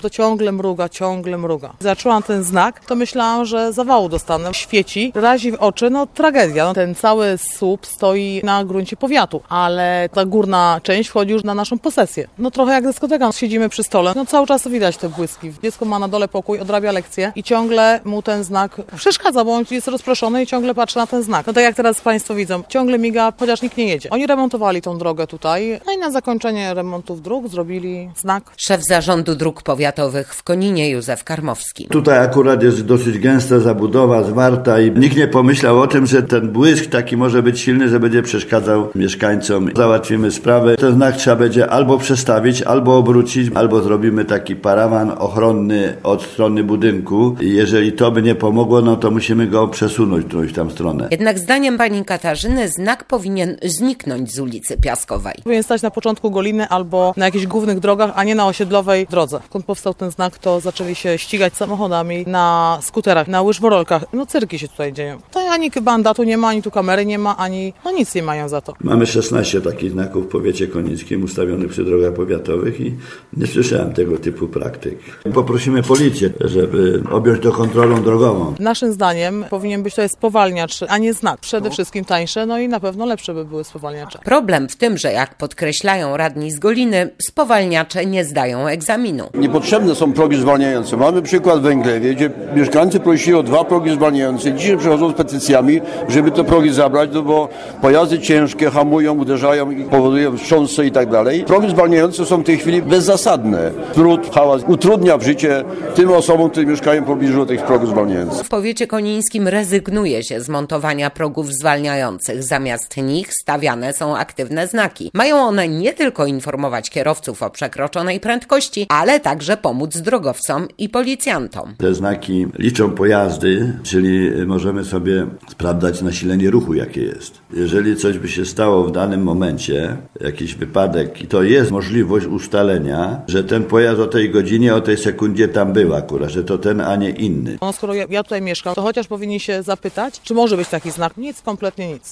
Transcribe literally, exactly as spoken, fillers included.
to ciągle mruga, ciągle mruga. Zaczęłam ten znak, to myślałam, że zawału dostanę. Świeci, razi w oczy, no tragedia. No, ten cały słup stoi na gruncie powiatu, ale ta górna część wchodzi już na naszą posesję. No trochę jak dyskoteka. Siedzimy przy stole, no cały czas widać te błyski. Dziecko ma na dole pokój, odrabia lekcje i ciągle mu ten znak przeszkadza, bo on jest rozproszony i ciągle patrzy na ten znak. No tak jak teraz Państwo widzą, ciągle miga, chociaż nikt nie jedzie. Oni remontowali tą drogę tutaj, no i na zakończenie remontów dróg zrobili znak. Szef Zarządu Dróg Powiatowych w Koninie Józef Karmowski. Tutaj akurat jest dosyć gęsta zabudowa, zwarta i nikt nie pomyślał o tym, że ten błysk taki może być silny, że będzie przeszkadzał mieszkańcom. Załatwimy sprawę. Ten znak trzeba będzie albo przestawić, albo obrócić, albo zrobimy taki parawan ochronny od strony budynku. I jeżeli to by nie pomogło, no to musimy go przesunąć którąś tam stronę. Jednak zdaniem pani Katarzyny znak powinien zniknąć z ulicy Piaskowej. Powinien stać na początku Goliny albo na jakichś głównych drogach, a nie na osiedlowej drodze. Skąd powstał ten znak, to zaczęli się ścigać samochodami, na skuterach, na łyżworolkach. No cyrki się tutaj dzieją. To ani bandatu nie ma, ani tu kamery nie ma, ani no nic nie mają za to. Mamy szesnaście takich znaków w powiecie konińskim ustawionych przy drogach powiatowych i nie słyszałem tego typu praktyk. Poprosimy policję, żeby objąć to kontrolą drogową. Naszym zdaniem powinien być to jest spowalniacz, a nie znak. Przede wszystkim tańsze, no i na pewno lepsze by były spowalniacze. Problem w tym, że jak podkreślają radni z Goliny, spowalniacze nie zdają egzaminu. Niepotrzebne są progi zwalniające. Mamy przykład w Węglewie, gdzie mieszkańcy prosili o dwa progi zwalniające. Dzisiaj przychodzą z petycjami, żeby te progi zabrać, no bo pojazdy ciężkie hamują, uderzają i powodują wstrząsy i tak dalej. Progi zwalniające są w tej chwili bezzasadne. Trud, hałas utrudnia w życie tym osobom, które mieszkają w pobliżu tych progów zwalniających. W powiecie konińskim rezygnuje się z montowania progów zwalniających. Zamiast nich stawiane są aktywne znaki. Mają one nie tylko informować kierowców o przekroczonej prędkości, ale także pomóc drogowcom i policjantom. Te znaki liczą pojazdy, czyli możemy sobie sprawdzać nasilenie ruchu, jakie jest. Jeżeli coś by się stało w danym momencie, jakiś wypadek, i to jest możliwość ustalenia, że ten pojazd o tej godzinie, o tej sekundzie tam był akurat, że to ten, a nie inny. No skoro ja, ja tutaj mieszkam, to chociaż powinni się zapytać, czy może być taki znak. Nic, kompletnie nic.